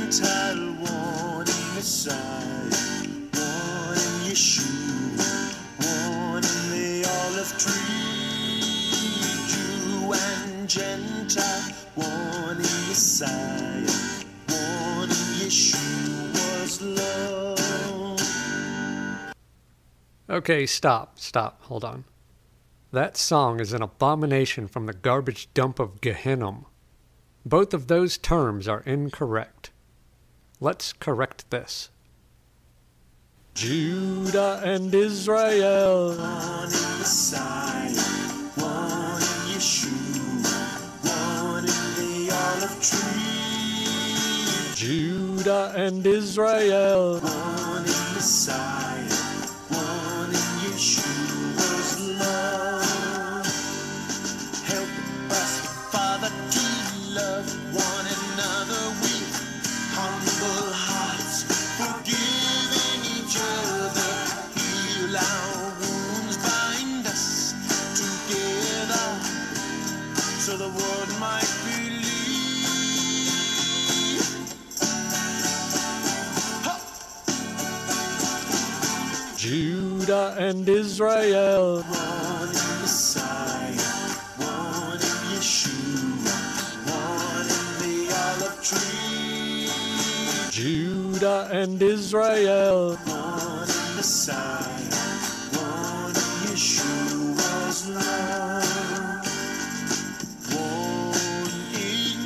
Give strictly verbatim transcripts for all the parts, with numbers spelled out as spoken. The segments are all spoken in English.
Gentile, one in Messiah, one in Yeshua, one in the olive tree. Jew and Gentile, one in Messiah, one in Yeshua's love. Okay, stop, stop, hold on. That song is an abomination from the garbage dump of Gehinnom. Both of those terms are incorrect. Let's correct this. Judah and Israel. One in Messiah, one in Yeshua, one in the olive tree. Judah and Israel. One in Messiah, one in Yeshua's love. Help us, Father, to love one another with humble hearts, forgiving each other. Heal our wounds, bind us together, so the world might believe. Judah and Israel. One in Messiah, one in Yeshua, one in the olive tree. Judah and Israel. One in Messiah, one in Yeshua's love. One in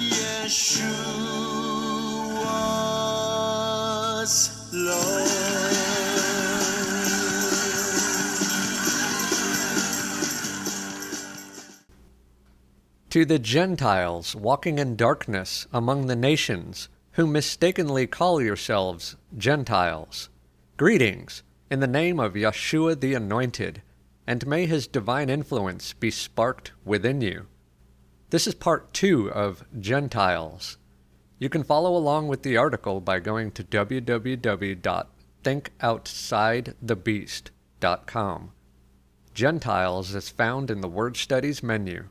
Yeshua's love. To the Gentiles walking in darkness among the nations, who mistakenly call yourselves Gentiles, greetings in the name of Yeshua the Anointed, and may his divine influence be sparked within you. This is part two of Gentiles. You can follow along with the article by going to w w w dot think outside the beast dot com. Gentiles is found in the Word Studies menu.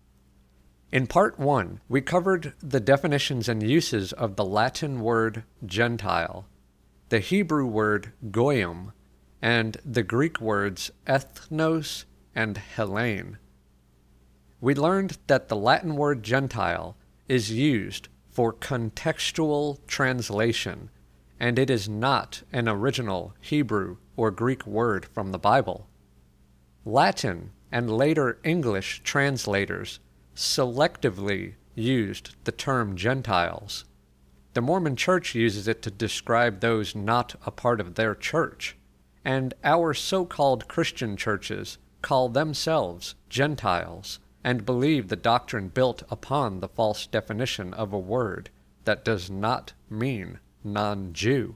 In part one, we covered the definitions and uses of the Latin word Gentile, the Hebrew word Goyim, and the Greek words ethnos and Hellene. We learned that the Latin word Gentile is used for contextual translation, and it is not an original Hebrew or Greek word from the Bible. Latin and later English translators selectively used the term Gentiles. The Mormon Church uses it to describe those not a part of their church, and our so-called Christian churches call themselves Gentiles and believe the doctrine built upon the false definition of a word that does not mean non-Jew.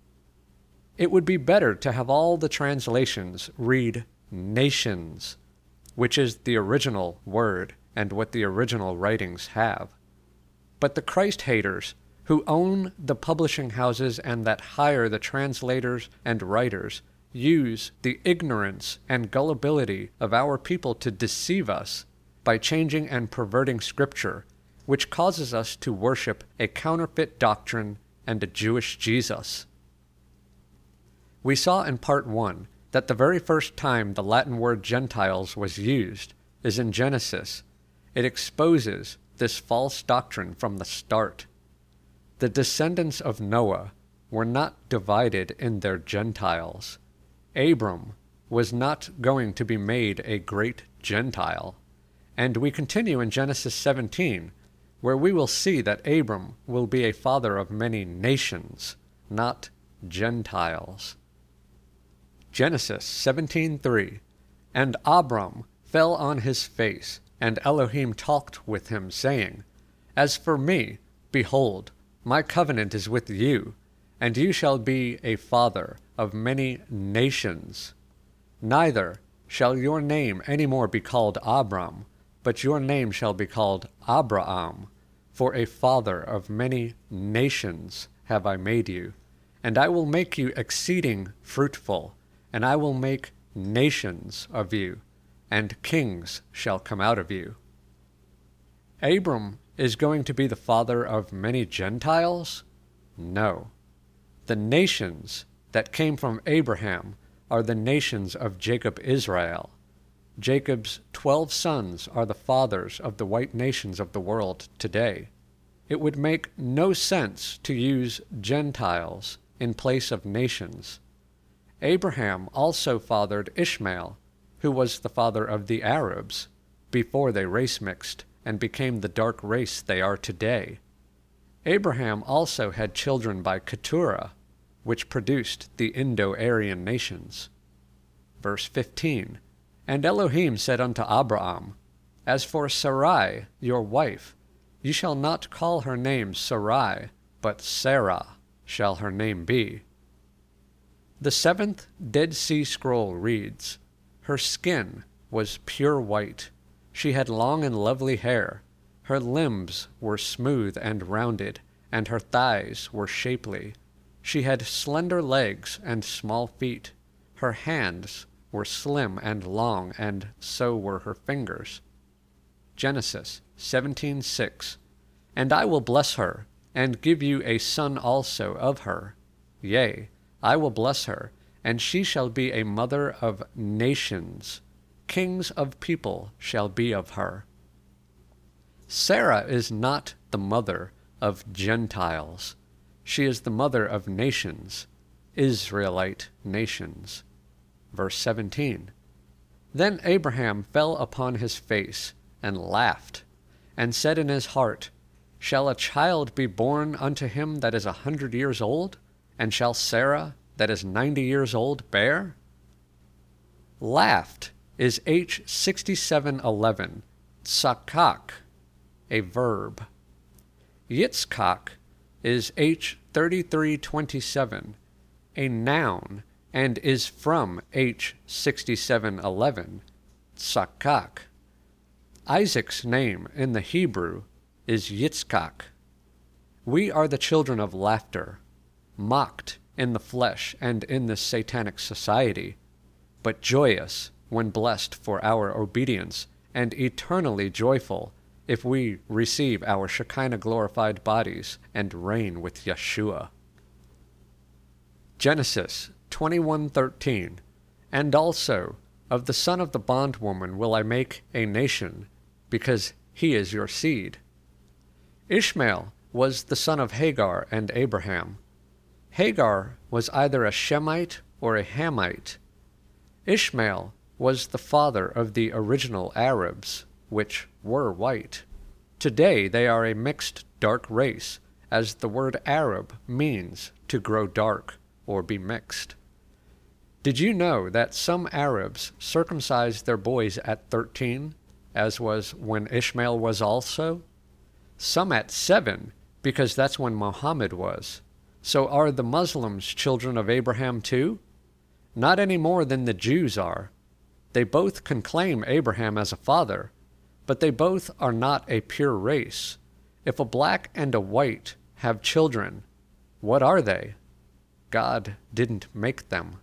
It would be better to have all the translations read nations, which is the original word and what the original writings have. But the Christ haters, who own the publishing houses and that hire the translators and writers, use the ignorance and gullibility of our people to deceive us by changing and perverting Scripture, which causes us to worship a counterfeit doctrine and a Jewish Jesus. We saw in part one that the very first time the Latin word Gentiles was used is in Genesis. It exposes this false doctrine from the start. The descendants of Noah were not divided in their Gentiles. Abram was not going to be made a great Gentile. And we continue in Genesis seventeen, where we will see that Abram will be a father of many nations, not Gentiles. Genesis seventeen three, And Abram fell on his face, and Elohim talked with him, saying, As for me, behold, my covenant is with you, and you shall be a father of many nations. Neither shall your name any more be called Abram, but your name shall be called Abraham, for a father of many nations have I made you. And I will make you exceeding fruitful, and I will make nations of you, and kings shall come out of you. Abram is going to be the father of many Gentiles? No. The nations that came from Abraham are the nations of Jacob Israel. Jacob's twelve sons are the fathers of the white nations of the world today. It would make no sense to use Gentiles in place of nations. Abraham also fathered Ishmael, who was the father of the Arabs, before they race mixed and became the dark race they are today. Abraham also had children by Keturah, which produced the Indo-Aryan nations. Verse fifteen, And Elohim said unto Abraham, As for Sarai, your wife, you shall not call her name Sarai, but Sarah shall her name be. The seventh Dead Sea Scroll reads, Her skin was pure white. She had long and lovely hair. Her limbs were smooth and rounded, and her thighs were shapely. She had slender legs and small feet. Her hands were slim and long, and so were her fingers. Genesis seventeen six. And I will bless her, and give you a son also of her. Yea, I will bless her, and she shall be a mother of nations. Kings of people shall be of her. Sarah is not the mother of Gentiles. She is the mother of nations, Israelite nations. Verse seventeen. Then Abraham fell upon his face, and laughed, and said in his heart, Shall a child be born unto him that is a hundred years old? And shall Sarah, that is ninety years old, bear? Laughed is H sixty-seven eleven, tsakak, a verb. Yitzchak is H thirty-three twenty-seven, a noun, and is from H sixty-seven eleven, tsakak. Isaac's name in the Hebrew is Yitzchak. We are the children of laughter, mocked in the flesh and in this satanic society, but joyous when blessed for our obedience, and eternally joyful if we receive our Shekinah-glorified bodies and reign with Yeshua. Genesis twenty-one thirteen. And also, of the son of the bondwoman will I make a nation, because he is your seed. Ishmael was the son of Hagar and Abraham. Hagar was either a Shemite or a Hamite. Ishmael was the father of the original Arabs, which were white. Today they are a mixed dark race, as the word Arab means to grow dark or be mixed. Did you know that some Arabs circumcised their boys at thirteen, as was when Ishmael was also? Some at seven, because that's when Muhammad was. So are the Muslims children of Abraham too? Not any more than the Jews are. They both can claim Abraham as a father, but they both are not a pure race. If a black and a white have children, what are they? God didn't make them.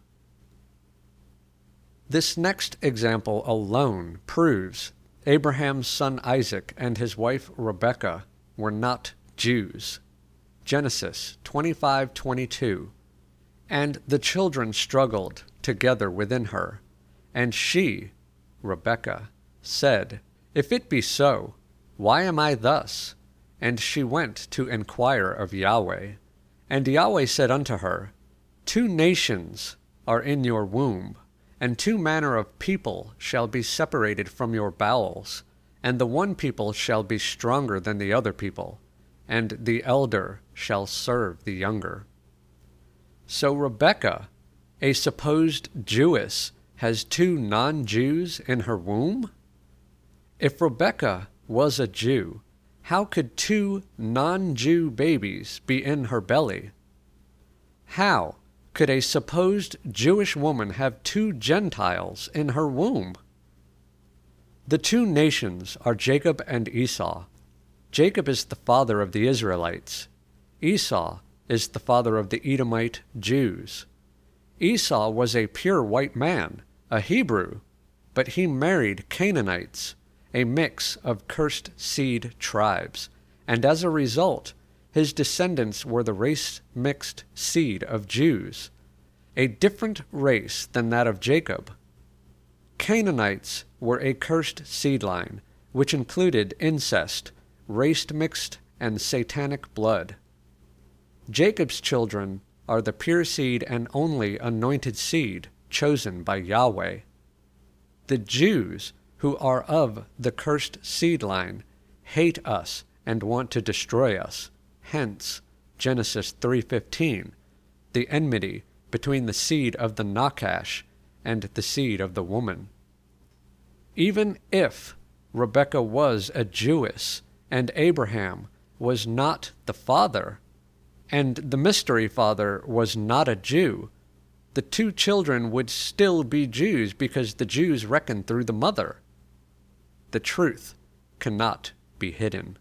This next example alone proves Abraham's son Isaac and his wife Rebekah were not Jews. Genesis twenty-five twenty-two. And the children struggled together within her, and she, Rebekah, said, If it be so, why am I thus? And she went to inquire of Yahweh. And Yahweh said unto her, Two nations are in your womb, and two manner of people shall be separated from your bowels, and the one people shall be stronger than the other people, and the elder shall serve the younger. So Rebekah, a supposed Jewess, has two non-Jews in her womb? If Rebekah was a Jew, how could two non-Jew babies be in her belly? How could a supposed Jewish woman have two Gentiles in her womb? The two nations are Jacob and Esau. Jacob is the father of the Israelites. Esau is the father of the Edomite Jews. Esau was a pure white man, a Hebrew, but he married Canaanites, a mix of cursed seed tribes, and as a result, his descendants were the race-mixed seed of Jews, a different race than that of Jacob. Canaanites were a cursed seed line, which included incest, race-mixed, and satanic blood. Jacob's children are the pure seed and only anointed seed chosen by Yahweh. The Jews, who are of the cursed seed line, hate us and want to destroy us. Hence, Genesis three fifteen, the enmity between the seed of the Nakash and the seed of the woman. Even if Rebekah was a Jewess and Abraham was not the father, and the mystery father was not a Jew, the two children would still be Jews because the Jews reckon through the mother. The truth cannot be hidden.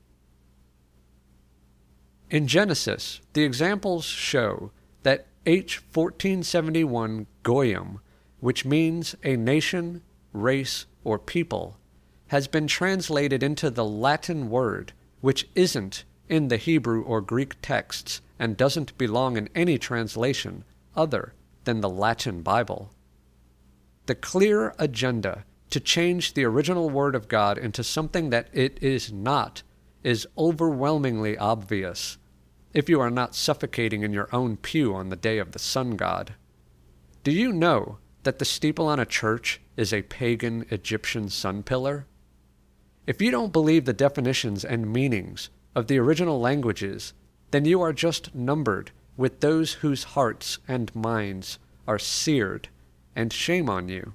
In Genesis, the examples show that H fourteen seventy-one Goyim, which means a nation, race, or people, has been translated into the Latin word, which isn't in the Hebrew or Greek texts and doesn't belong in any translation other than the Latin Bible. The clear agenda to change the original Word of God into something that it is not is overwhelmingly obvious, if you are not suffocating in your own pew on the day of the sun god. Do you know that the steeple on a church is a pagan Egyptian sun pillar? If you don't believe the definitions and meanings of the original languages, then you are just numbered with those whose hearts and minds are seared, and shame on you.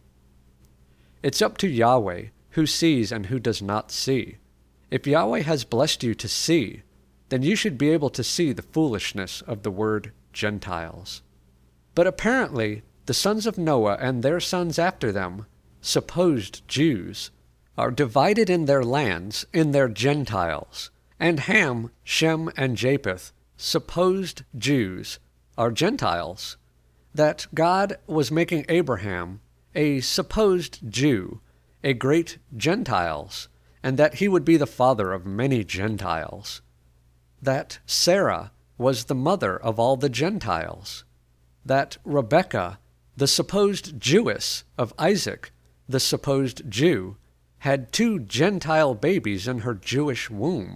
It's up to Yahweh, who sees and who does not see. If Yahweh has blessed you to see, then you should be able to see the foolishness of the word Gentiles. But apparently, the sons of Noah and their sons after them, supposed Jews, are divided in their lands in their Gentiles, and Ham, Shem, and Japheth, supposed Jews, are Gentiles. That God was making Abraham, a supposed Jew, a great Gentiles, and that he would be the father of many Gentiles. That Sarah was the mother of all the Gentiles. That Rebekah, the supposed Jewess of Isaac, the supposed Jew, had two Gentile babies in her Jewish womb.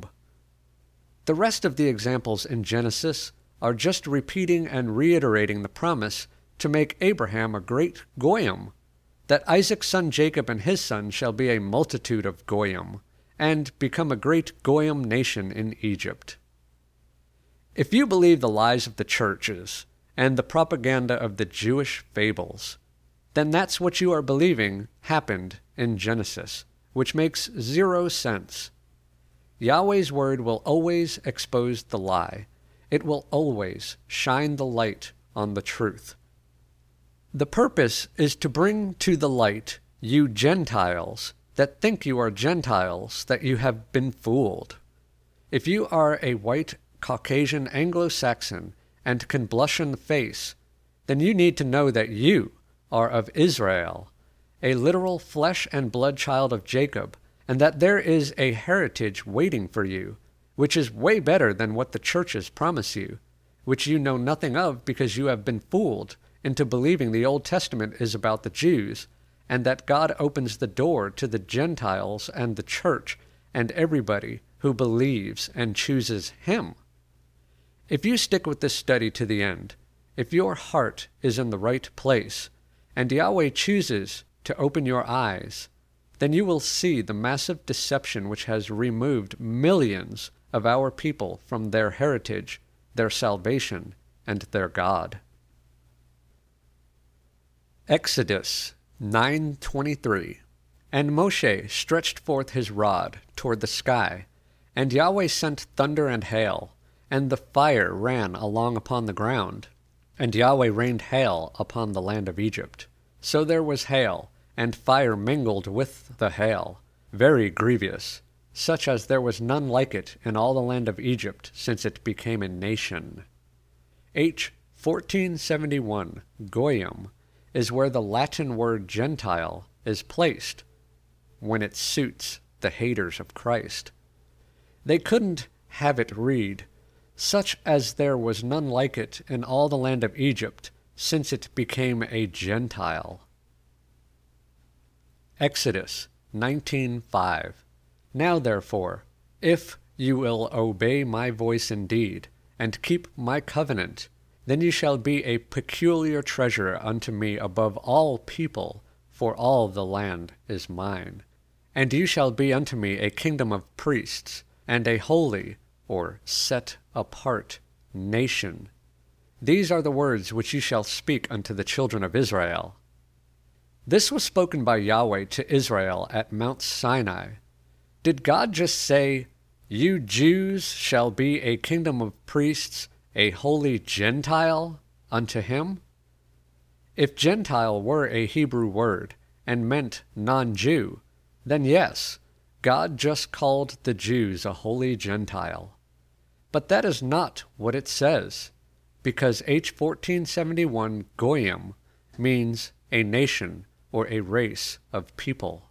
The rest of the examples in Genesis are just repeating and reiterating the promise to make Abraham a great Goyim, that Isaac's son Jacob and his son shall be a multitude of Goyim, and become a great Goyim nation in Egypt. If you believe the lies of the churches and the propaganda of the Jewish fables, then that's what you are believing happened in Genesis, which makes zero sense. Yahweh's word will always expose the lie. It will always shine the light on the truth. The purpose is to bring to the light you Gentiles that think you are Gentiles, that you have been fooled. If you are a white Caucasian Anglo-Saxon and can blush in the face, then you need to know that you are of Israel, a literal flesh and blood child of Jacob, and that there is a heritage waiting for you, which is way better than what the churches promise you, which you know nothing of because you have been fooled into believing the Old Testament is about the Jews, and that God opens the door to the Gentiles and the church and everybody who believes and chooses Him. If you stick with this study to the end, if your heart is in the right place, and Yahweh chooses to open your eyes, then you will see the massive deception which has removed millions of our people from their heritage, their salvation, and their God. Exodus nine twenty-three. And Moshe stretched forth his rod toward the sky, and Yahweh sent thunder and hail, and the fire ran along upon the ground, and Yahweh rained hail upon the land of Egypt. So there was hail, and fire mingled with the hail, very grievous, such as there was none like it in all the land of Egypt since it became a nation. H fourteen seventy-one Goyim is where the Latin word Gentile is placed, when it suits the haters of Christ. They couldn't have it read, such as there was none like it in all the land of Egypt, since it became a Gentile. Exodus nineteen five. Now therefore, if you will obey my voice indeed, and keep my covenant, then you shall be a peculiar treasure unto me above all people, for all the land is mine. And you shall be unto me a kingdom of priests, and a holy, or set apart, nation. These are the words which you shall speak unto the children of Israel. This was spoken by Yahweh to Israel at Mount Sinai. Did God just say, "You Jews shall be a kingdom of priests, a holy Gentile unto him"? If Gentile were a Hebrew word and meant non-Jew, then yes, God just called the Jews a holy Gentile. But that is not what it says, because H fourteen seventy-one Goyim means a nation or a race of people.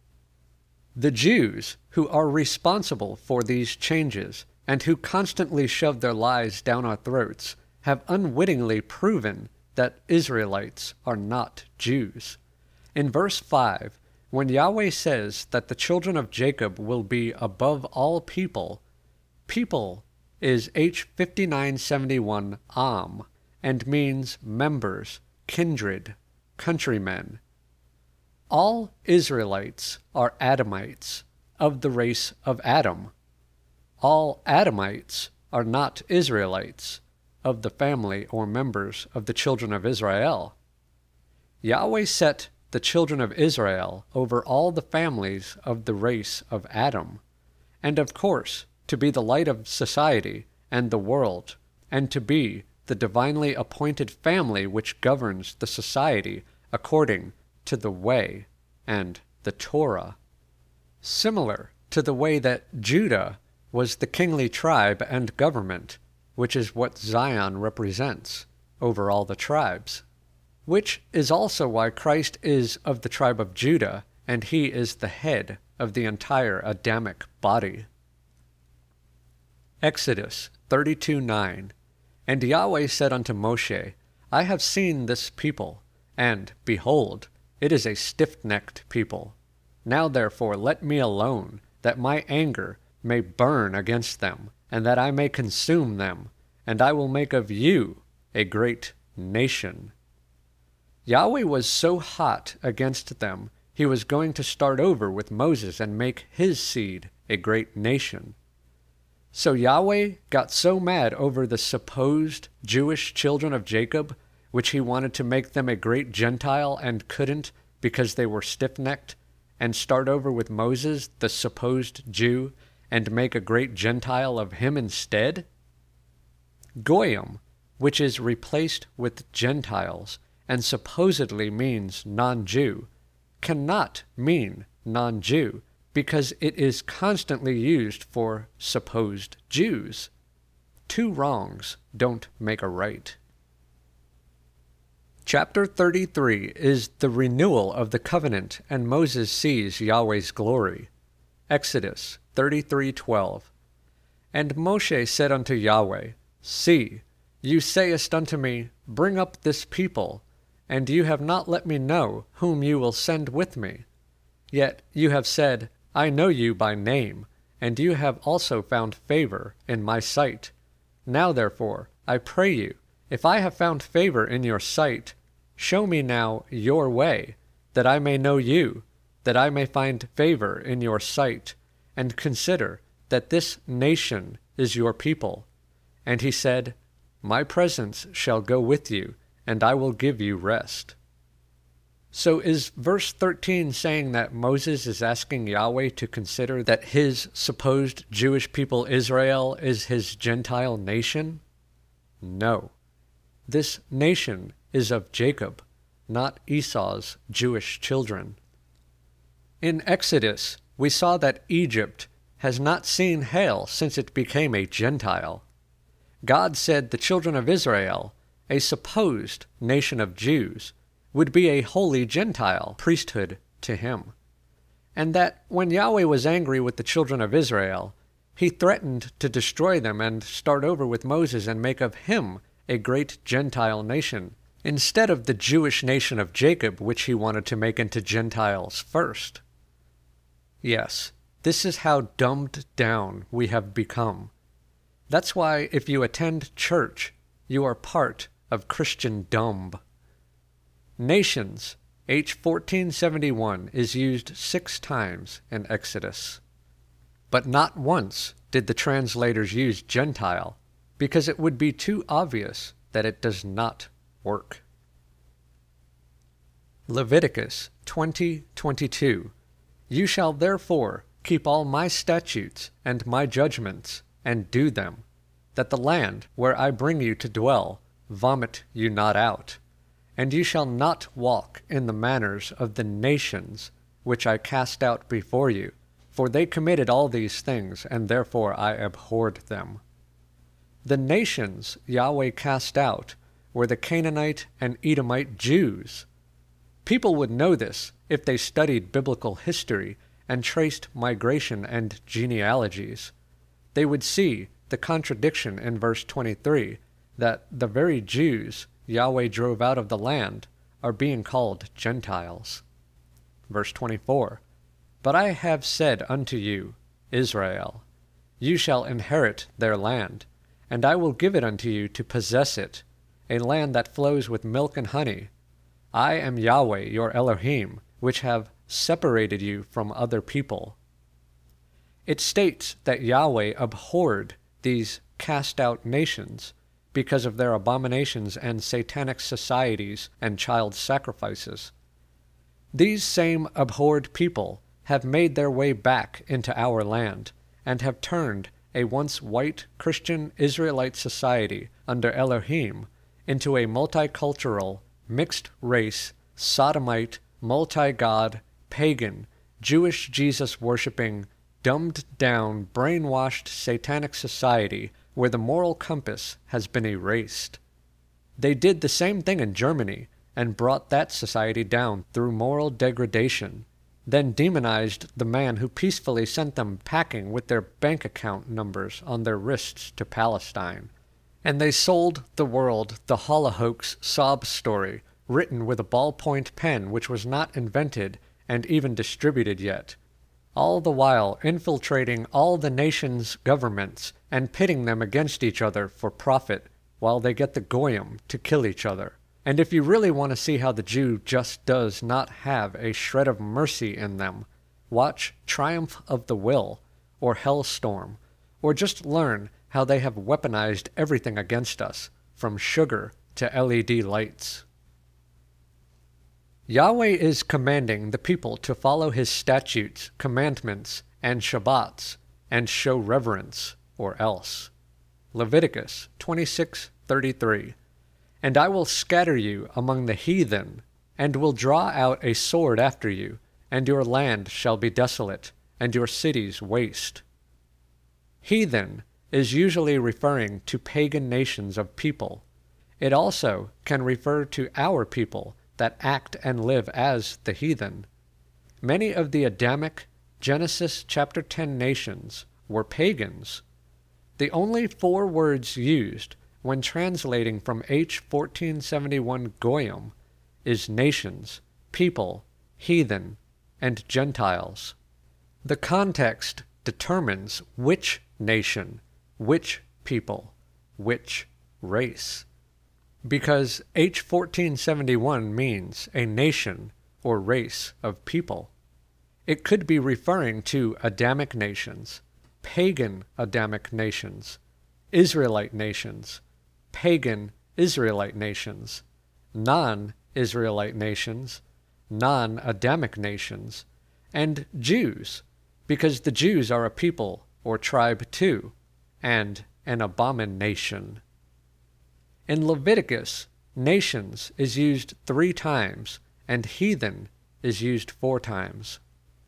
The Jews, who are responsible for these changes and who constantly shove their lies down our throats, have unwittingly proven that Israelites are not Jews. In verse five, when Yahweh says that the children of Jacob will be above all people, people is H fifty-nine seventy-one Am and means members, kindred, countrymen. All Israelites are Adamites, of the race of Adam. All Adamites are not Israelites, of the family or members of the children of Israel. Yahweh set the children of Israel over all the families of the race of Adam, and of course, to be the light of society and the world, and to be the divinely appointed family which governs the society according to the way and the Torah. Similar to the way that Judah was the kingly tribe and government, which is what Zion represents over all the tribes, which is also why Christ is of the tribe of Judah, and he is the head of the entire Adamic body. Exodus thirty-two nine. And Yahweh said unto Moshe, I have seen this people, and, behold, it is a stiff-necked people. Now therefore let me alone, that my anger may burn against them, and that I may consume them, and I will make of you a great nation. Yahweh was so hot against them, he was going to start over with Moses and make his seed a great nation. So Yahweh got so mad over the supposed Jewish children of Jacob, which he wanted to make them a great Gentile and couldn't because they were stiff-necked, and start over with Moses, the supposed Jew, and make a great Gentile of him instead? Goyim, which is replaced with Gentiles, and supposedly means non-Jew, cannot mean non-Jew, because it is constantly used for supposed Jews. Two wrongs don't make a right. Chapter thirty-three is the renewal of the covenant, and Moses sees Yahweh's glory. Exodus thirty-three twelve. And Moshe said unto Yahweh, See, you sayest unto me, Bring up this people, and you have not let me know whom you will send with me. Yet you have said, I know you by name, and you have also found favor in my sight. Now therefore, I pray you, if I have found favor in your sight, show me now your way, that I may know you, that I may find favor in your sight, and consider that this nation is your people. And he said, My presence shall go with you, and I will give you rest. So is verse thirteen saying that Moses is asking Yahweh to consider that his supposed Jewish people Israel is his Gentile nation? No. This nation is of Jacob, not Esau's Jewish children. In Exodus, we saw that Egypt has not seen hail since it became a Gentile. God said the children of Israel, a supposed nation of Jews, would be a holy Gentile priesthood to him, and that when Yahweh was angry with the children of Israel, He threatened to destroy them and start over with Moses and make of him a great Gentile nation, instead of the Jewish nation of Jacob, which he wanted to make into Gentiles first. Yes, this is how dumbed down we have become. That's why if you attend church, you are part of Christian dumb. Nations, H fourteen seventy-one, is used six times in Exodus. But not once did the translators use Gentile, because it would be too obvious that it does not work. Leviticus twenty twenty-two. You shall therefore keep all my statutes and my judgments, and do them, that the land where I bring you to dwell vomit you not out. And you shall not walk in the manners of the nations which I cast out before you, for they committed all these things, and therefore I abhorred them. The nations Yahweh cast out were the Canaanite and Edomite Jews. People would know this if they studied biblical history and traced migration and genealogies. They would see the contradiction in verse twenty-three, that the very Jews Yahweh drove out of the land are being called Gentiles. Verse twenty-four, But I have said unto you, Israel, you shall inherit their land, and I will give it unto you to possess it, a land that flows with milk and honey. I am Yahweh your Elohim, which have separated you from other people. It states that Yahweh abhorred these cast-out nations because of their abominations and satanic societies and child sacrifices. These same abhorred people have made their way back into our land and have turned a once white Christian Israelite society under Elohim into a multicultural, mixed-race, sodomite, multi-god, pagan, Jewish Jesus-worshipping, dumbed-down, brainwashed satanic society where the moral compass has been erased. They did the same thing in Germany and brought that society down through moral degradation, then demonized the man who peacefully sent them packing with their bank account numbers on their wrists to Palestine. And they sold the world the Holocaust sob story, written with a ballpoint pen which was not invented and even distributed yet, all the while infiltrating all the nation's governments and pitting them against each other for profit, while they get the goyim to kill each other. And if you really want to see how the Jew just does not have a shred of mercy in them, watch Triumph of the Will, or Hellstorm, or just learn how they have weaponized everything against us, from sugar to L E D lights. Yahweh is commanding the people to follow his statutes, commandments, and Shabbats, and show reverence, or else. Leviticus twenty-six thirty-three. And I will scatter you among the heathen, and will draw out a sword after you, and your land shall be desolate, and your cities waste. Heathen is usually referring to pagan nations of people. It also can refer to our people that act and live as the heathen. Many of the Adamic Genesis chapter ten nations were pagans. The only four words used when translating from H fourteen seventy-one Goyim is nations, people, heathen, and Gentiles. The context determines which nation, which people, which race. Because H fourteen seventy-one means a nation or race of people. It could be referring to Adamic nations, pagan Adamic nations, Israelite nations, pagan Israelite nations, non-Israelite nations, non-Adamic nations, and Jews, because the Jews are a people or tribe too, and an abomination. In Leviticus, nations is used three times, and heathen is used four times.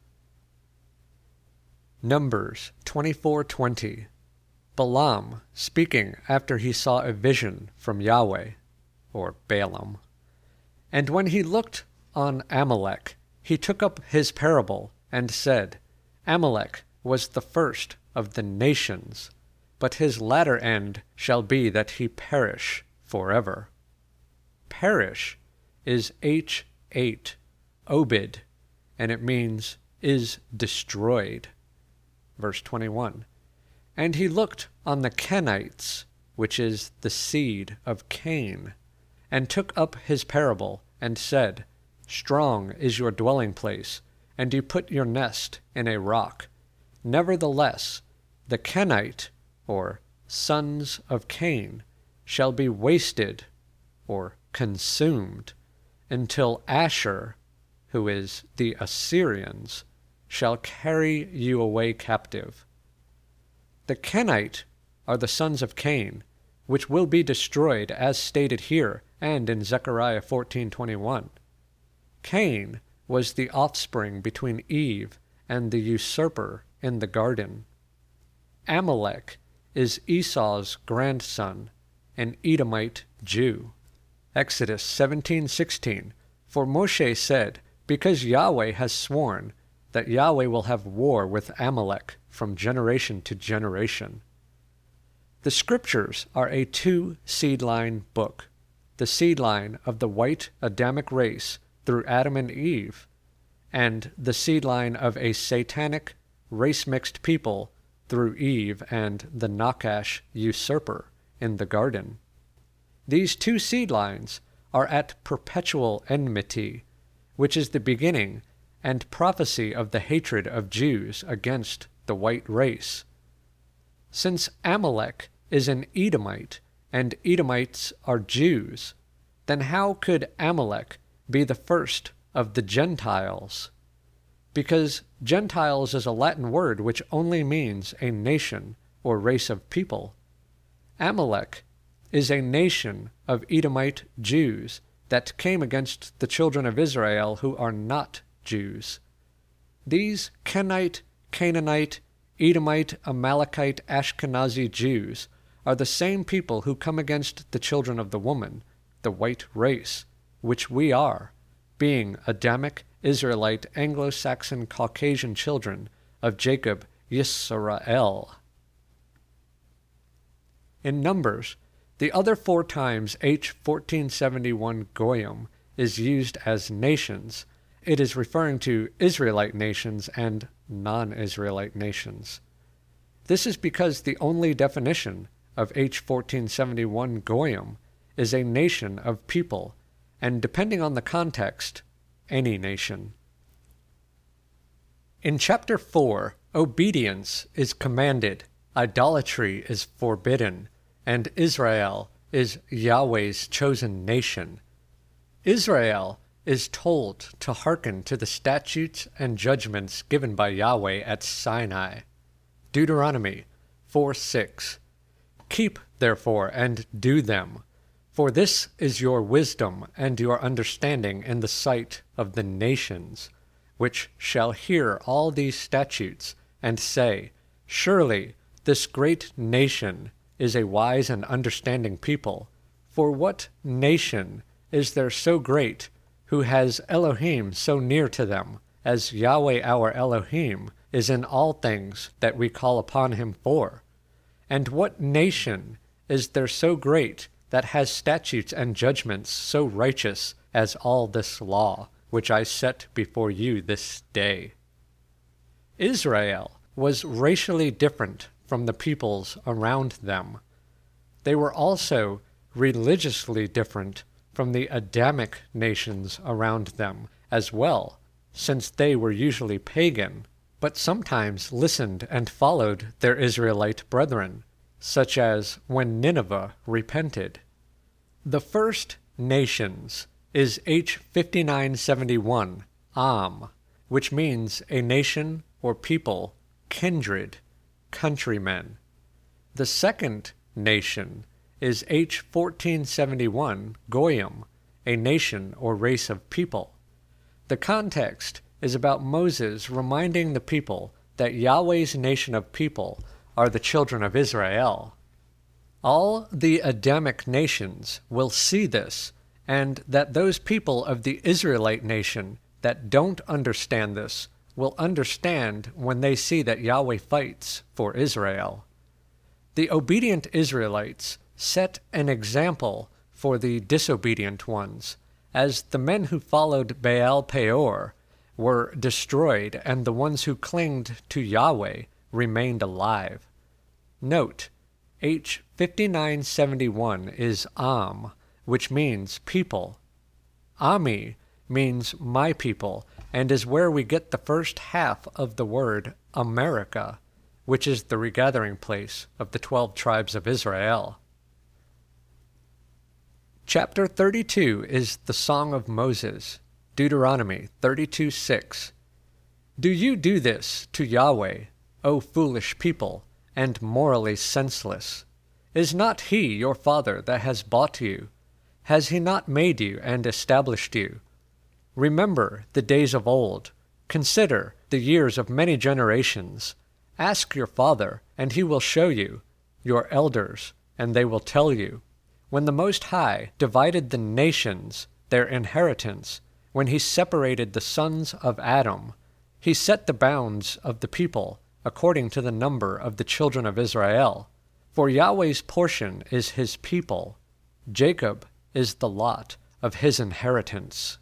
Numbers twenty-four twenty. Balaam speaking after he saw a vision from Yahweh, or Balaam. And when he looked on Amalek, he took up his parable and said, Amalek was the first of the nations, but his latter end shall be that he perish forever. Perish is H eight, obid, and it means is destroyed. Verse twenty-one, and he looked on the Kenites, which is the seed of Cain, and took up his parable, and said, Strong is your dwelling place, and you put your nest in a rock. Nevertheless, the Kenite, or sons of Cain, shall be wasted, or consumed, until Asher, who is the Assyrians, shall carry you away captive. The Kenite are the sons of Cain, which will be destroyed as stated here and in Zechariah fourteen twenty-one. Cain was the offspring between Eve and the usurper in the garden. Amalek is Esau's grandson, an Edomite Jew. Exodus seventeen sixteen, for Moshe said, Because Yahweh has sworn that Yahweh will have war with Amalek from generation to generation. The Scriptures are a two-seed line book, the seed line of the white Adamic race through Adam and Eve, and the seed line of a satanic, race-mixed people through Eve and the Nakash usurper in the garden. These two seed lines are at perpetual enmity, which is the beginning and prophecy of the hatred of Jews against the white race. Since Amalek is an Edomite, and Edomites are Jews, then how could Amalek be the first of the Gentiles? Because Gentiles is a Latin word which only means a nation or race of people. Amalek is a nation of Edomite Jews that came against the children of Israel who are not Jews. These Kenite, Canaanite, Edomite, Amalekite, Ashkenazi Jews are the same people who come against the children of the woman, the white race, which we are, being Adamic, Israelite, Anglo-Saxon, Caucasian children of Jacob Yisrael. In Numbers, the other four times H fourteen seventy-one Goyim is used as nations, it is referring to Israelite nations and non-Israelite nations. This is because the only definition of H fourteen seventy-one Goyim is a nation of people, and depending on the context, any nation. In chapter four, obedience is commanded, idolatry is forbidden, and Israel is Yahweh's chosen nation. Israel is told to hearken to the statutes and judgments given by Yahweh at Sinai. Deuteronomy four six. Keep, therefore, and do them, for this is your wisdom and your understanding in the sight of the nations, which shall hear all these statutes, and say, Surely this great nation is a wise and understanding people. For what nation is there so great, who has Elohim so near to them, as Yahweh our Elohim is in all things that we call upon him for? And what nation is there so great, that has statutes and judgments so righteous as all this law, which I set before you this day? Israel was racially different from the peoples around them. They were also religiously different from the Adamic nations around them as well, since they were usually pagan, but sometimes listened and followed their Israelite brethren, such as when Nineveh repented. The first nations is H fifty-nine seventy-one, Am, which means a nation or people, kindred, countrymen. The second nation is H fourteen seventy-one, Goyim, a nation or race of people. The context is about Moses reminding the people that Yahweh's nation of people are the children of Israel. All the Adamic nations will see this, and that those people of the Israelite nation that don't understand this will understand when they see that Yahweh fights for Israel. The obedient Israelites set an example for the disobedient ones, as the men who followed Baal Peor were destroyed and the ones who clinged to Yahweh remained alive. Note, H fifty-nine seventy-one is Am, which means people. Ami means my people, and is where we get the first half of the word America, which is the regathering place of the twelve tribes of Israel. Chapter thirty-two is the Song of Moses, Deuteronomy thirty-two six. Do you do this to Yahweh, O foolish people, and morally senseless? Is not he your father that has bought you? Has he not made you and established you? Remember the days of old. Consider the years of many generations. Ask your father, and he will show you, your elders, and they will tell you. When the Most High divided the nations, their inheritance, when he separated the sons of Adam, he set the bounds of the people according to the number of the children of Israel. For Yahweh's portion is his people. Jacob is the lot of his inheritance.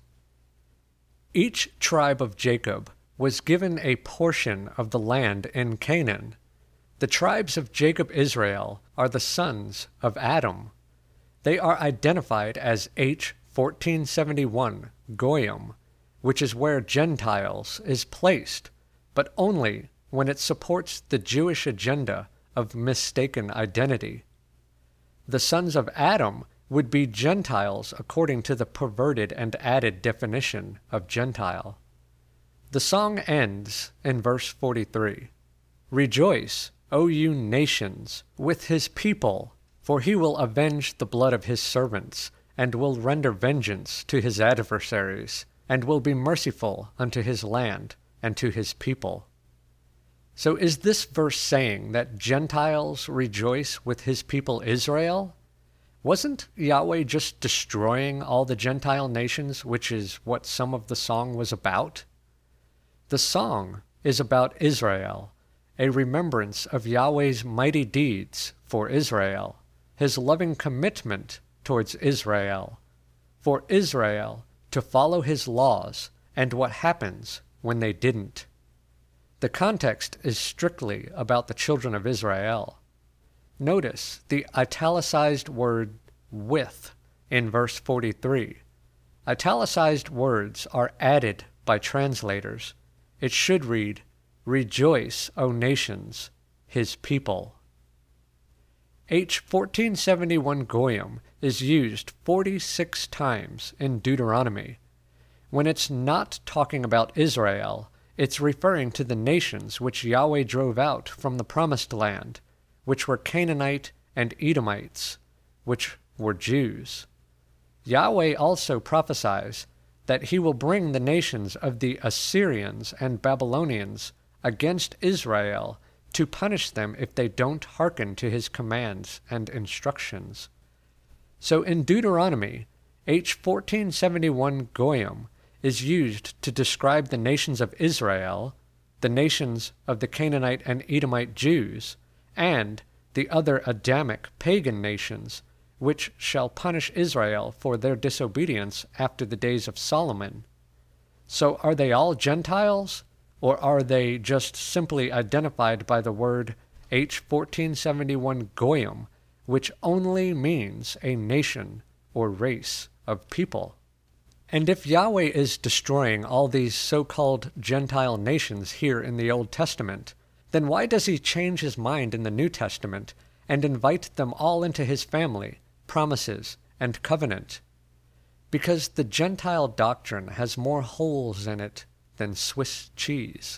Each tribe of Jacob was given a portion of the land in Canaan. The tribes of Jacob Israel are the sons of Adam. They are identified as H fourteen seventy-one Goyim, which is where Gentiles is placed, but only when it supports the Jewish agenda of mistaken identity. The sons of Adam would be Gentiles according to the perverted and added definition of Gentile. The song ends in verse forty-three. Rejoice, O you nations, with his people, for he will avenge the blood of his servants, and will render vengeance to his adversaries, and will be merciful unto his land and to his people. So is this verse saying that Gentiles rejoice with his people Israel? Wasn't Yahweh just destroying all the Gentile nations, which is what some of the song was about? The song is about Israel, a remembrance of Yahweh's mighty deeds for Israel, his loving commitment towards Israel, for Israel to follow his laws, and what happens when they didn't. The context is strictly about the children of Israel. Notice the italicized word with in verse forty-three. Italicized words are added by translators. It should read, Rejoice, O nations, his people. H fourteen seventy-one Goyim is used forty-six times in Deuteronomy. When it's not talking about Israel, it's referring to the nations which Yahweh drove out from the promised land, which were Canaanite and Edomites, which were Jews. Yahweh also prophesies that he will bring the nations of the Assyrians and Babylonians against Israel to punish them if they don't hearken to his commands and instructions. So in Deuteronomy, H fourteen seventy-one Goyim is used to describe the nations of Israel, the nations of the Canaanite and Edomite Jews, and the other Adamic pagan nations, which shall punish Israel for their disobedience after the days of Solomon. So are they all Gentiles? Or are they just simply identified by the word H fourteen seventy-one Goyim, which only means a nation or race of people? And if Yahweh is destroying all these so-called Gentile nations here in the Old Testament, then why does he change his mind in the New Testament and invite them all into his family, promises, and covenant? Because the Gentile doctrine has more holes in it than Swiss cheese.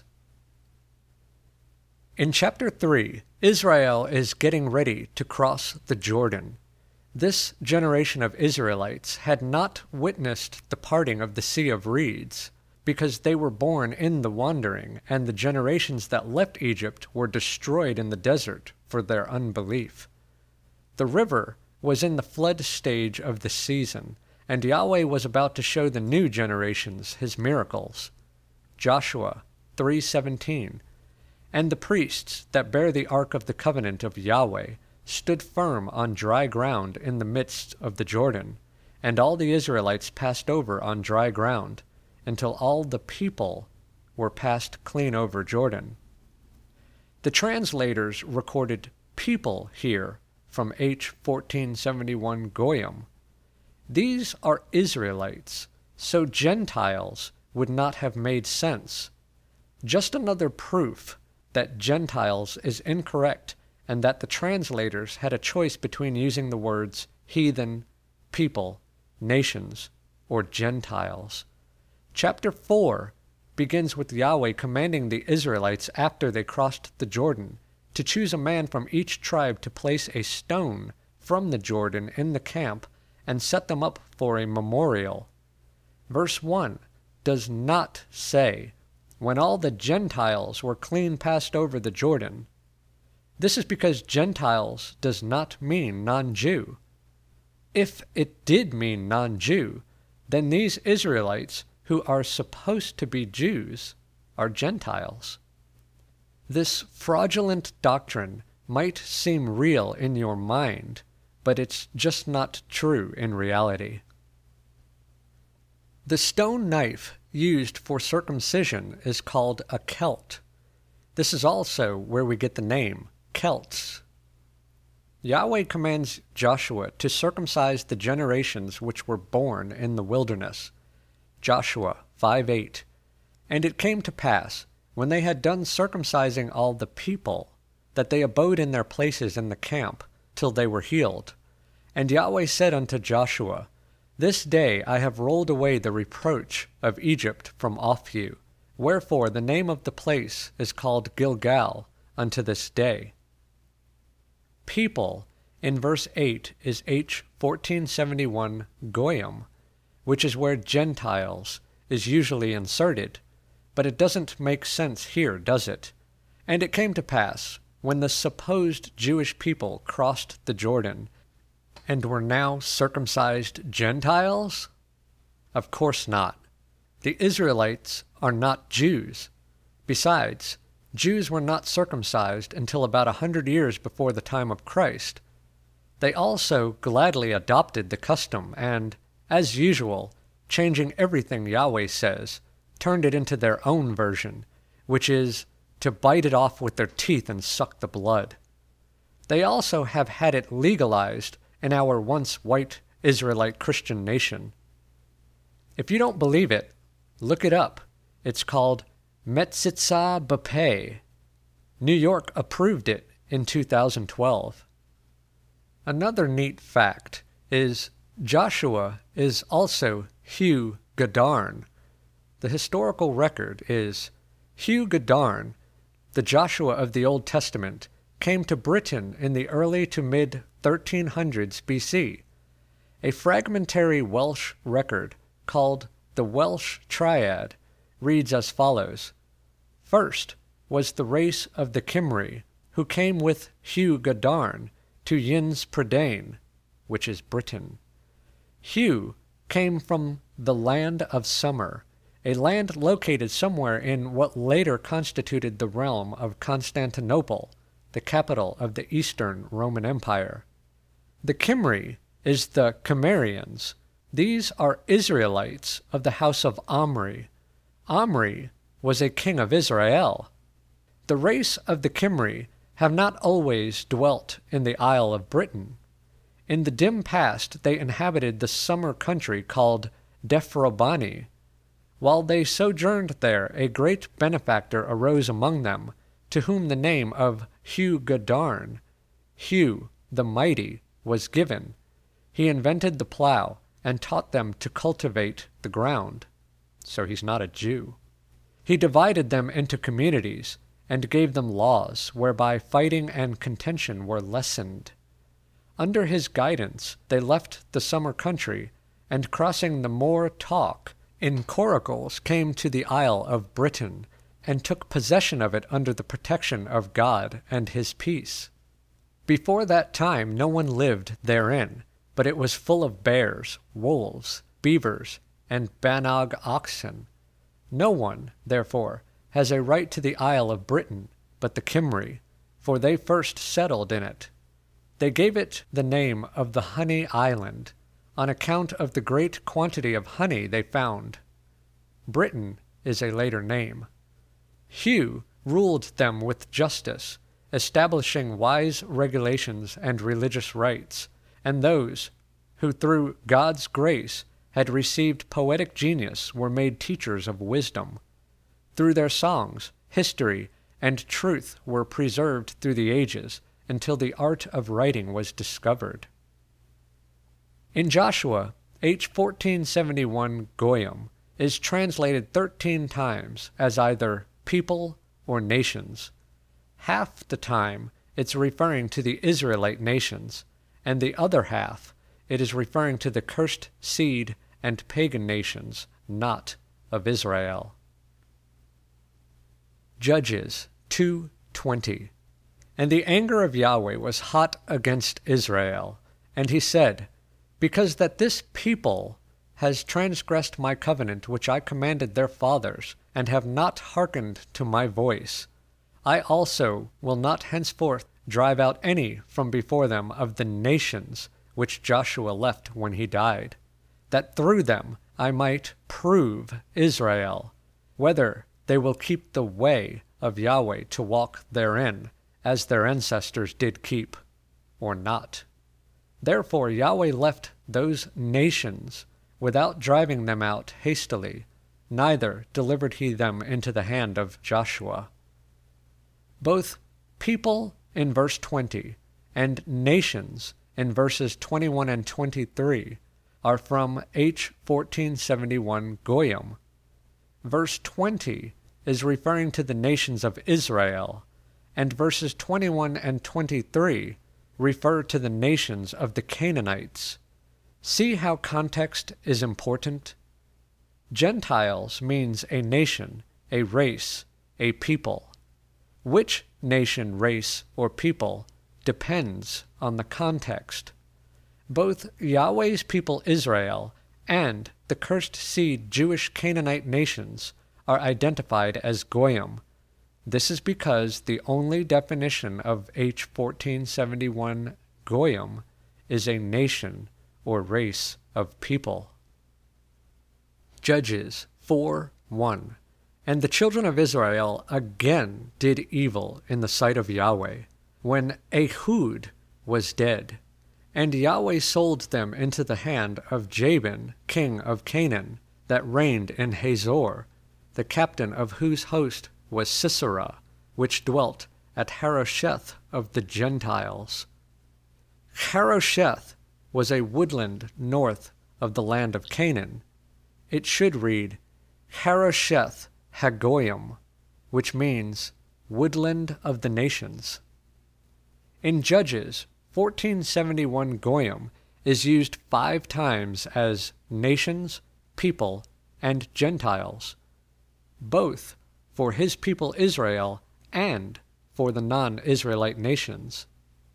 In chapter three, Israel is getting ready to cross the Jordan. This generation of Israelites had not witnessed the parting of the Sea of Reeds, because they were born in the wandering, and the generations that left Egypt were destroyed in the desert for their unbelief. The river was in the flood stage of the season, and Yahweh was about to show the new generations his miracles. Joshua three seventeen. And the priests that bear the ark of the covenant of Yahweh stood firm on dry ground in the midst of the Jordan, and all the Israelites passed over on dry ground, until all the people were passed clean over Jordan. The translators recorded people here from H fourteen seventy-one Goyim. These are Israelites, so Gentiles would not have made sense. Just another proof that Gentiles is incorrect and that the translators had a choice between using the words heathen, people, nations, or Gentiles. Chapter four begins with Yahweh commanding the Israelites after they crossed the Jordan to choose a man from each tribe to place a stone from the Jordan in the camp and set them up for a memorial. Verse one does not say, when all the Gentiles were clean passed over the Jordan. This is because Gentiles does not mean non-Jew. If it did mean non-Jew, then these Israelites, who are supposed to be Jews, are Gentiles. This fraudulent doctrine might seem real in your mind, but it's just not true in reality. The stone knife used for circumcision is called a celt. This is also where we get the name Celts. Yahweh commands Joshua to circumcise the generations which were born in the wilderness. Joshua five eight. And it came to pass, when they had done circumcising all the people, that they abode in their places in the camp, till they were healed. And Yahweh said unto Joshua, This day I have rolled away the reproach of Egypt from off you. Wherefore the name of the place is called Gilgal unto this day. People in verse eight is H fourteen seventy-one Goyim, which is where Gentiles is usually inserted, but it doesn't make sense here, does it? And it came to pass, when the supposed Jewish people crossed the Jordan, and were now circumcised Gentiles? Of course not. The Israelites are not Jews. Besides, Jews were not circumcised until about a hundred years before the time of Christ. They also gladly adopted the custom and, as usual, changing everything Yahweh says, turned it into their own version, which is to bite it off with their teeth and suck the blood. They also have had it legalized in our once white Israelite Christian nation. If you don't believe it, look it up. It's called Metzitzah B'Peh. New York approved it in two thousand twelve. Another neat fact is Joshua is also Hugh Gadarn. The historical record is Hugh Gadarn, the Joshua of the Old Testament, came to Britain in the early to mid thirteen hundreds B C. A fragmentary Welsh record called the Welsh Triad reads as follows. First was the race of the Cymry, who came with Hugh Gadarn to Yins Prydain, which is Britain. Hugh came from the land of Summer, a land located somewhere in what later constituted the realm of Constantinople, the capital of the Eastern Roman Empire. The Cymry is the Cimmerians. These are Israelites of the house of Omri. Omri was a king of Israel. The race of the Cymry have not always dwelt in the Isle of Britain. In the dim past they inhabited the summer country called Dephrobani. While they sojourned there, a great benefactor arose among them, to whom the name of Hugh Gadarn, Hugh the Mighty, was given. He invented the plow and taught them to cultivate the ground. So he's not a Jew. He divided them into communities and gave them laws whereby fighting and contention were lessened. Under his guidance, they left the summer country, and crossing the Moor Talk in coracles came to the Isle of Britain, and took possession of it under the protection of God and his peace. Before that time no one lived therein, but it was full of bears, wolves, beavers, and Bannog oxen. No one, therefore, has a right to the Isle of Britain, but the Cymry, for they first settled in it. They gave it the name of the Honey Island, on account of the great quantity of honey they found. Britain is a later name. Hugh ruled them with justice, establishing wise regulations and religious rites, and those who through God's grace had received poetic genius were made teachers of wisdom. Through their songs, history, and truth were preserved through the ages, until the art of writing was discovered. In Joshua, H fourteen seventy-one Goyim is translated thirteen times as either people or nations. Half the time it's referring to the Israelite nations, and the other half it is referring to the cursed seed and pagan nations, not of Israel. Judges two twenty. And the anger of Yahweh was hot against Israel, and he said, Because that this people has transgressed my covenant which I commanded their fathers, and have not hearkened to my voice, I also will not henceforth drive out any from before them of the nations which Joshua left when he died, that through them I might prove Israel, whether they will keep the way of Yahweh to walk therein, as their ancestors did keep, or not. Therefore Yahweh left those nations without driving them out hastily, neither delivered he them into the hand of Joshua. Both people in verse twenty and nations in verses twenty-one and twenty-three are from H fourteen seventy-one Goyim. Verse twenty is referring to the nations of Israel, and verses twenty-one and twenty-three refer to the nations of the Canaanites. See how context is important? Gentiles means a nation, a race, a people. Which nation, race, or people depends on the context. Both Yahweh's people Israel and the cursed seed Jewish Canaanite nations are identified as Goyim. This is because the only definition of H fourteen seventy-one Goyim is a nation or race of people. Judges four one. And the children of Israel again did evil in the sight of Yahweh, when Ehud was dead. And Yahweh sold them into the hand of Jabin, king of Canaan, that reigned in Hazor, the captain of whose host was Sisera, which dwelt at Harosheth of the Gentiles. Harosheth was a woodland north of the land of Canaan. It should read Harosheth Hagoyim, which means woodland of the nations. In Judges, fourteen seventy-one Goyim is used five times as nations, people, and Gentiles, both for his people Israel and for the non-Israelite nations.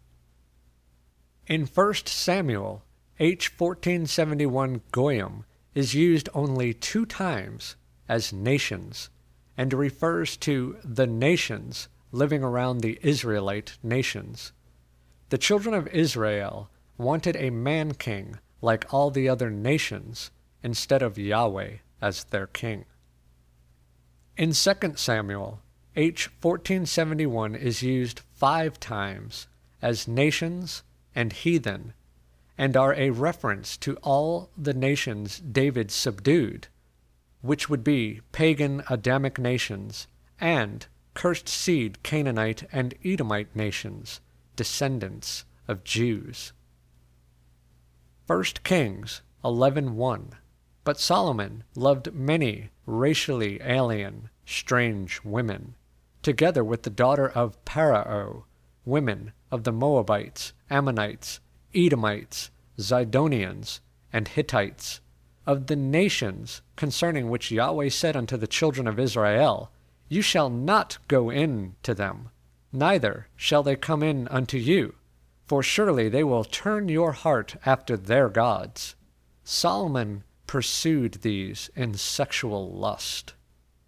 In First Samuel, H fourteen seventy-one Goyim is used only two times as nations, and refers to the nations living around the Israelite nations. The children of Israel wanted a man-king like all the other nations, instead of Yahweh as their king. In Second Samuel, H fourteen seventy-one is used five times as nations and heathen, and are a reference to all the nations David subdued, which would be pagan Adamic nations and cursed seed Canaanite and Edomite nations, descendants of Jews. First Kings eleven one. But Solomon loved many racially alien, strange women, together with the daughter of Parao, women of the Moabites, Ammonites, Edomites, Zidonians, and Hittites, of the nations concerning which Yahweh said unto the children of Israel, You shall not go in to them, neither shall they come in unto you, for surely they will turn your heart after their gods. Solomon pursued these in sexual lust.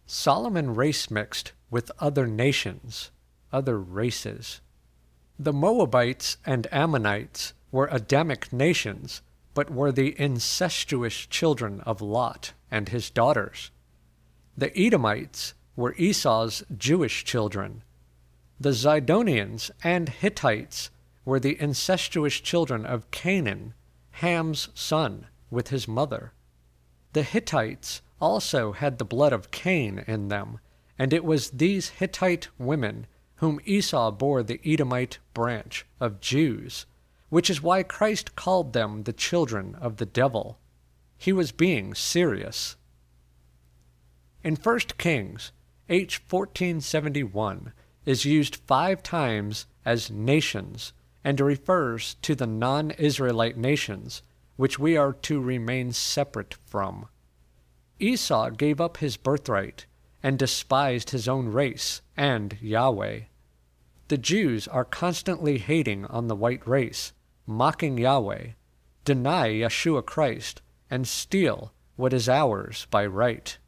Solomon race mixed with other nations, other races. The Moabites and Ammonites were Adamic nations, but were the incestuous children of Lot and his daughters. The Edomites were Esau's Jewish children. The Zidonians and Hittites were the incestuous children of Canaan, Ham's son, with his mother. The Hittites also had the blood of Cain in them, and it was these Hittite women whom Esau bore the Edomite branch of Jews, which is why Christ called them the children of the devil. He was being serious. In First Kings, H fourteen seventy-one is used five times as nations and refers to the non-Israelite nations, which we are to remain separate from. Esau gave up his birthright and despised his own race and Yahweh. The Jews are constantly hating on the white race, mocking Yahweh, deny Yeshua Christ, and steal what is ours by right.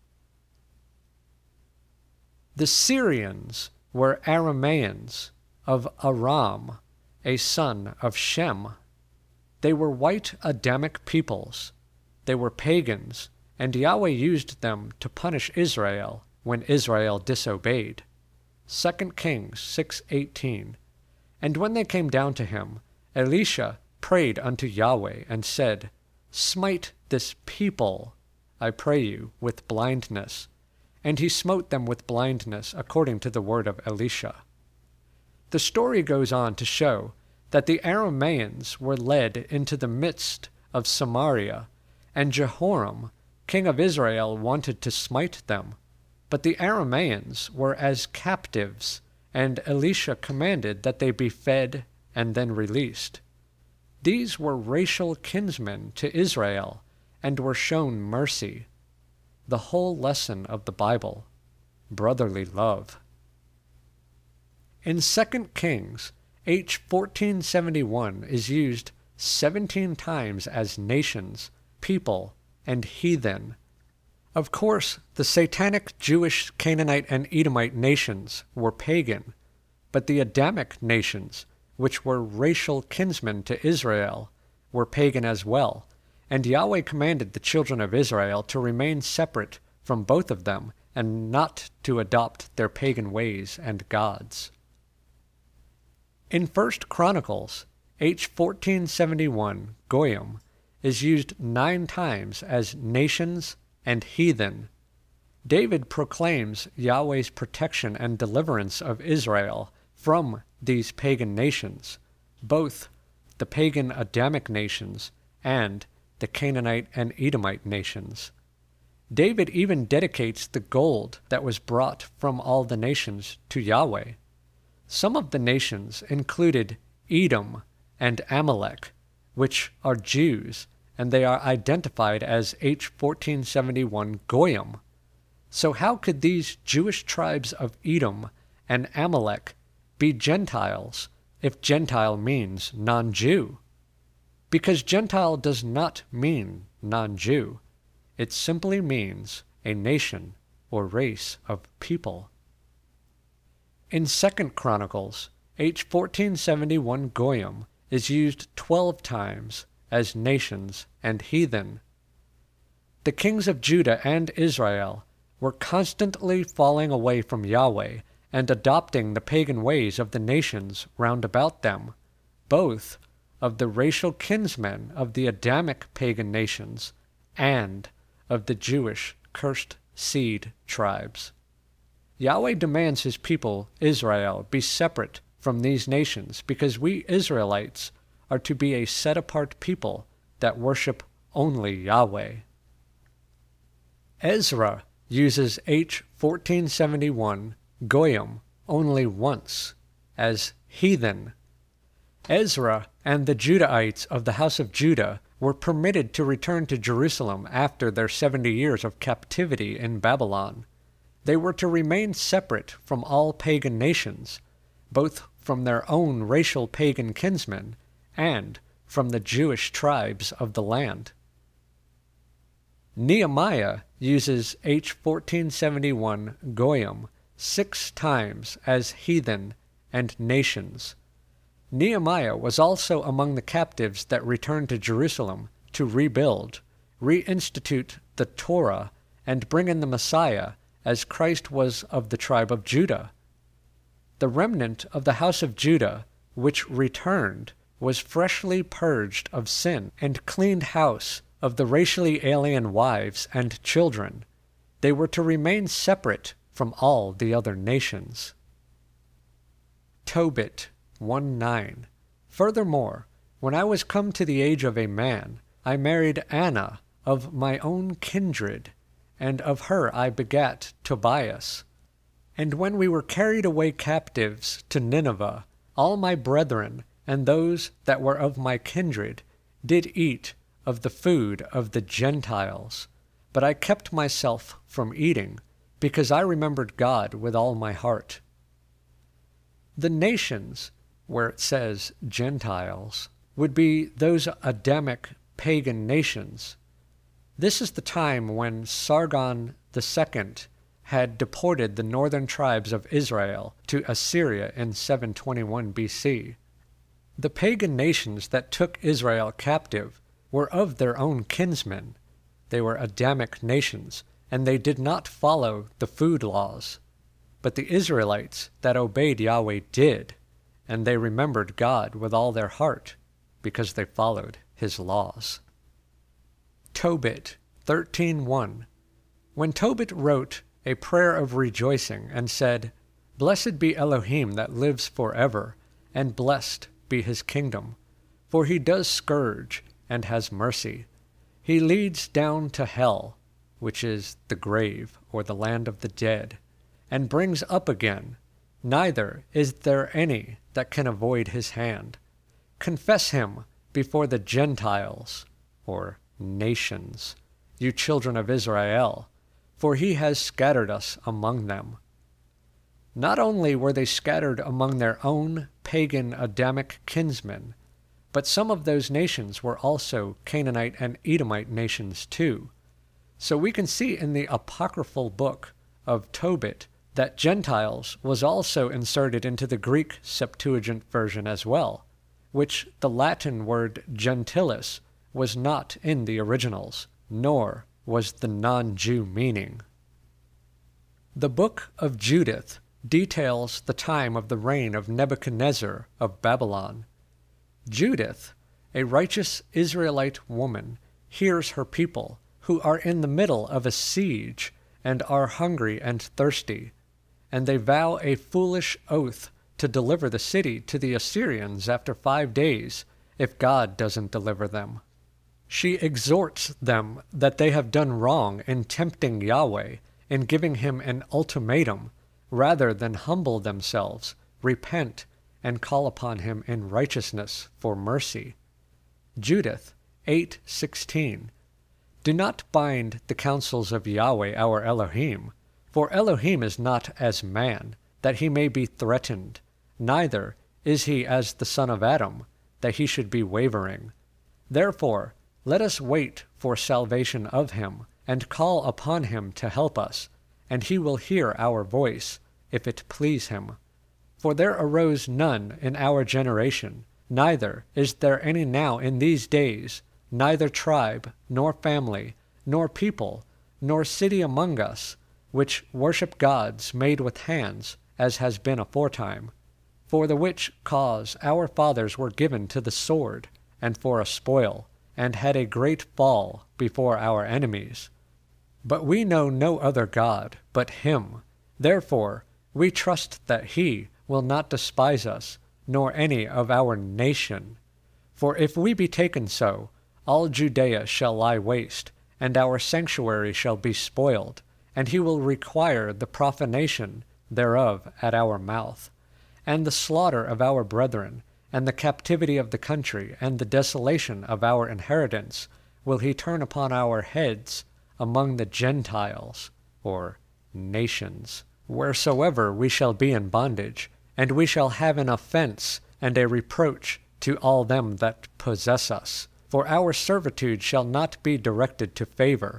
The Syrians were Aramaeans of Aram, a son of Shem. They were white Adamic peoples. They were pagans, and Yahweh used them to punish Israel when Israel disobeyed. Second Kings six eighteen. And when they came down to him, Elisha prayed unto Yahweh and said, Smite this people, I pray you, with blindness. And he smote them with blindness according to the word of Elisha. The story goes on to show that the Aramaeans were led into the midst of Samaria, and Jehoram, king of Israel, wanted to smite them. But the Aramaeans were as captives, and Elisha commanded that they be fed and then released. These were racial kinsmen to Israel, and were shown mercy. The whole lesson of the Bible, brotherly love. In Second Kings, H fourteen seventy-one is used seventeen times as nations, people, and heathen. Of course, the satanic Jewish, Canaanite, and Edomite nations were pagan, but the Adamic nations, which were racial kinsmen to Israel, were pagan as well, and Yahweh commanded the children of Israel to remain separate from both of them and not to adopt their pagan ways and gods. In First Chronicles, H fourteen seventy-one, Goyim, is used nine times as nations and heathen. David proclaims Yahweh's protection and deliverance of Israel from these pagan nations, both the pagan Adamic nations and the Canaanite and Edomite nations. David even dedicates the gold that was brought from all the nations to Yahweh. Some of the nations included Edom and Amalek, which are Jews, and they are identified as H fourteen seventy-one Goyim. So how could these Jewish tribes of Edom and Amalek be Gentiles if Gentile means non-Jew? Because Gentile does not mean non-Jew. It simply means a nation or race of people. In Second Chronicles, H fourteen seventy-one Goyim is used twelve times as nations and heathen. The kings of Judah and Israel were constantly falling away from Yahweh and adopting the pagan ways of the nations round about them, both of the racial kinsmen of the Adamic pagan nations and of the Jewish cursed seed tribes. Yahweh demands his people, Israel, be separate from these nations because we Israelites are to be a set-apart people that worship only Yahweh. Ezra uses H fourteen seventy-one Goyim only once, as heathen. Ezra and the Judahites of the house of Judah were permitted to return to Jerusalem after their seventy years of captivity in Babylon. They were to remain separate from all pagan nations, both from their own racial pagan kinsmen and from the Jewish tribes of the land. Nehemiah uses H fourteen seventy-one Goyim six times as heathen and nations. Nehemiah was also among the captives that returned to Jerusalem to rebuild, reinstitute the Torah, and bring in the Messiah, as Christ was of the tribe of Judah. The remnant of the house of Judah, which returned, was freshly purged of sin and cleaned house of the racially alien wives and children. They were to remain separate from all the other nations. Tobit one nine. Furthermore, when I was come to the age of a man, I married Anna of my own kindred, and of her I begat Tobias. And when we were carried away captives to Nineveh, all my brethren, and those that were of my kindred, did eat of the food of the Gentiles. But I kept myself from eating, because I remembered God with all my heart. The nations, where it says Gentiles, would be those Adamic pagan nations. This is the time when Sargon the Second had deported the northern tribes of Israel to Assyria in seven twenty-one B C. The pagan nations that took Israel captive were of their own kinsmen. They were Adamic nations, and they did not follow the food laws. But the Israelites that obeyed Yahweh did, and they remembered God with all their heart, because they followed his laws. Tobit thirteen one. When Tobit wrote a prayer of rejoicing and said, Blessed be Elohim that lives forever, and blessed be his kingdom, for he does scourge and has mercy. He leads down to hell, which is the grave or the land of the dead, and brings up again. Neither is there any that can avoid his hand. Confess him before the Gentiles, or nations, you children of Israel, for he has scattered us among them. Not only were they scattered among their own pagan Adamic kinsmen, but some of those nations were also Canaanite and Edomite nations too. So we can see in the apocryphal book of Tobit that Gentiles was also inserted into the Greek Septuagint version as well, which the Latin word gentilis was not in the originals, nor was the non-Jew meaning. The book of Judith details the time of the reign of Nebuchadnezzar of Babylon. Judith, a righteous Israelite woman, hears her people, who are in the middle of a siege and are hungry and thirsty, and they vow a foolish oath to deliver the city to the Assyrians after five days, if God doesn't deliver them. She exhorts them that they have done wrong in tempting Yahweh, in giving him an ultimatum, rather than humble themselves, repent, and call upon him in righteousness for mercy. Judith eight sixteen. Do not bind the counsels of Yahweh our Elohim, for Elohim is not as man, that he may be threatened, neither is he as the son of Adam, that he should be wavering. Therefore let us wait for salvation of him, and call upon him to help us, and he will hear our voice, if it please him. For there arose none in our generation, neither is there any now in these days, neither tribe, nor family, nor people, nor city among us, which worship gods made with hands, as has been aforetime. For the which cause our fathers were given to the sword, and for a spoil, and had a great fall before our enemies. But we know no other God but him. Therefore we trust that he will not despise us, nor any of our nation. For if we be taken so, all Judea shall lie waste, and our sanctuary shall be spoiled, and he will require the profanation thereof at our mouth, and the slaughter of our brethren, and the captivity of the country, and the desolation of our inheritance, will he turn upon our heads among the Gentiles, or nations, wheresoever we shall be in bondage, and we shall have an offense and a reproach to all them that possess us. For our servitude shall not be directed to favor,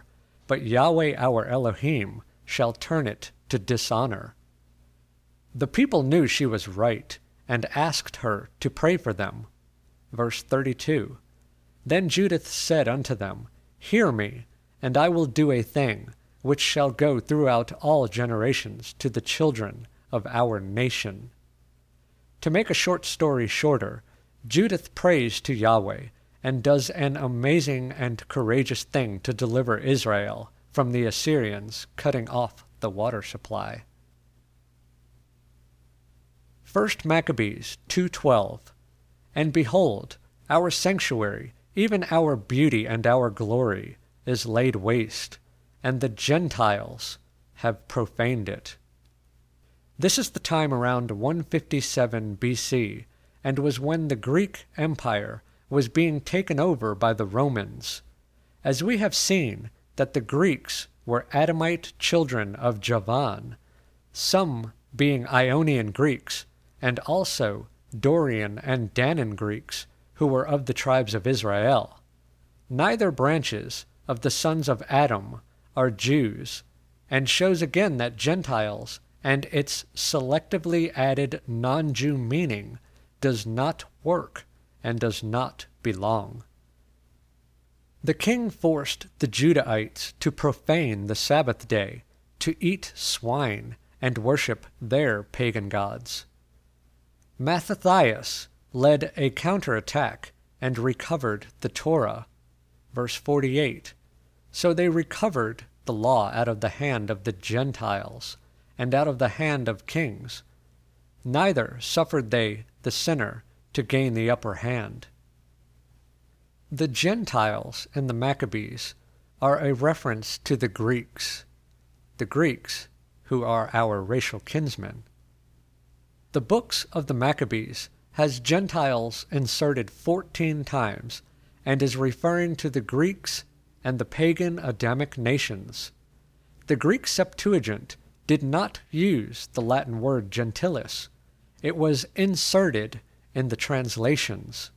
but Yahweh our Elohim shall turn it to dishonor. The people knew she was right, and asked her to pray for them. Verse thirty-two. Then Judith said unto them, Hear me, and I will do a thing, which shall go throughout all generations to the children of our nation. To make a short story shorter, Judith prays to Yahweh, and does an amazing and courageous thing to deliver Israel from the Assyrians cutting off the water supply. First Maccabees two twelve. And behold, our sanctuary, even our beauty and our glory, is laid waste, and the Gentiles have profaned it. This is the time around one fifty-seven B C, and was when the Greek Empire was being taken over by the Romans. As we have seen that the Greeks were Adamite children of Javan, some being Ionian Greeks, and also Dorian and Danaan Greeks, who were of the tribes of Israel. Neither branches of the sons of Adam are Jews, and shows again that Gentiles and its selectively added non-Jew meaning does not work and does not belong. The king forced the Judahites to profane the Sabbath day, to eat swine, and worship their pagan gods. Mattathias led a counterattack and recovered the Torah. Verse forty-eight. So they recovered the law out of the hand of the Gentiles, and out of the hand of kings. Neither suffered they the sinner to gain the upper hand. The Gentiles in the Maccabees are a reference to the Greeks, the Greeks who are our racial kinsmen. The books of the Maccabees has Gentiles inserted fourteen times, and is referring to the Greeks and the pagan Adamic nations. The Greek Septuagint did not use the Latin word gentilis. It was inserted in the translations.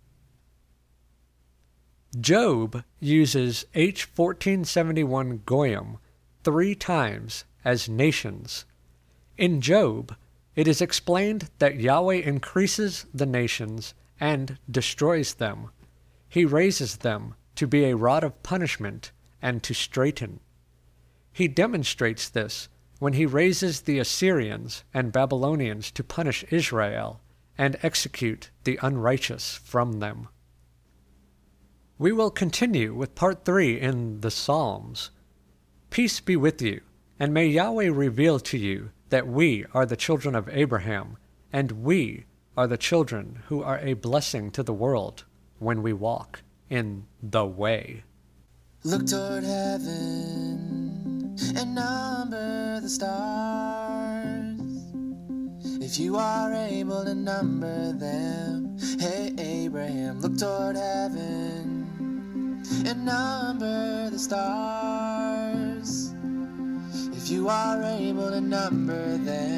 Job uses H fourteen seventy-one Goyim three times as nations. In Job, it is explained that Yahweh increases the nations and destroys them. He raises them to be a rod of punishment and to straiten. He demonstrates this when he raises the Assyrians and Babylonians to punish Israel and execute the unrighteous from them. We will continue with part three in the Psalms. Peace be with you, and may Yahweh reveal to you that we are the children of Abraham, and we are the children who are a blessing to the world when we walk in the way. Look toward heaven and number the stars. If you are able to number them, hey Abraham, look toward heaven and number the stars. If you are able to number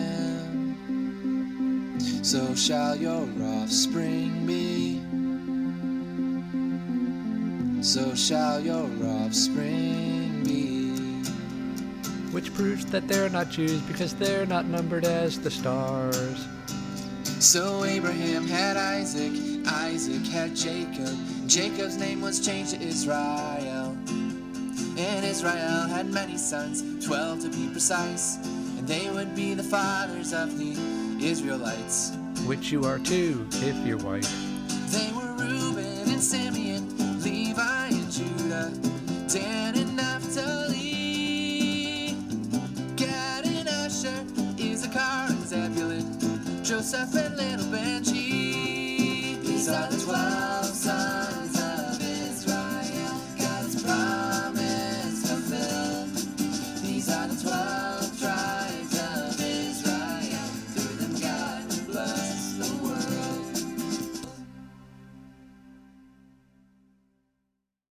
them, so shall your offspring be. So shall your offspring be. Which proves that they're not Jews because they're not numbered as the stars. So Abraham had Isaac, Isaac had Jacob. Jacob's name was changed to Israel. And Israel had many sons, twelve to be precise. And they would be the fathers of the Israelites. Which you are too, if you're white. They were Reuben and Simeon, Levi and Judah, Dan and Naphtali, Gad and Asher, Issachar and Zebulun, Joseph and little Benji. These are the twelve sons